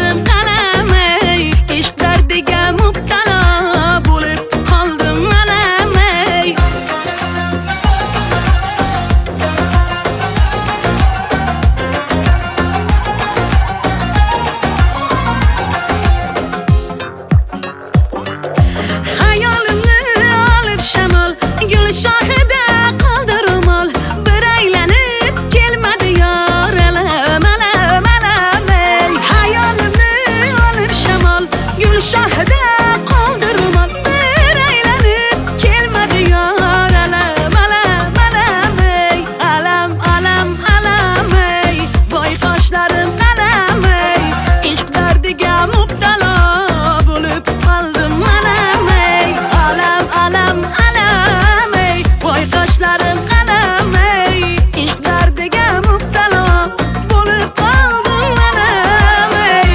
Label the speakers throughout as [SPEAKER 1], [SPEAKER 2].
[SPEAKER 1] qoshlarim qalam ey ishq dardiga mubtalo bo'lib qoldim manam ey hayolimni olib shamol gul shohida qoldi ro'mol bir aylanib kelmadi yor alam alam alam ey hayolimni olib shamol gul shohida qoldi ro'mol bir aylanib kelmadi yor alam alam alam ey alam alam alam ey voy qoshlarim qalam ey ishq dardiga mubtalo bo'lib qoldim manam ey alam alam alam ey voy qoshlarim qalam ey ishq dardiga mubtalo bo'lib qoldim manam ey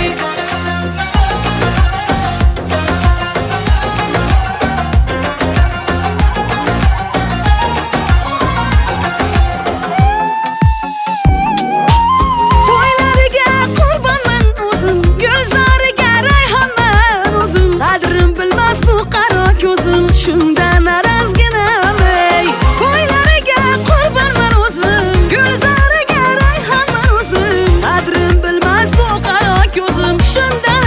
[SPEAKER 1] bo'ylariga qurbonman o'zim gulzoriga rayhonman o'zim qadrim bilmas bu qaro ko'zim shundan arazginam ey bo'ylariga qurbonman o'zim gulzoriga rayhonman o'zim qadrim bilmas bu qaro ko'zim shundan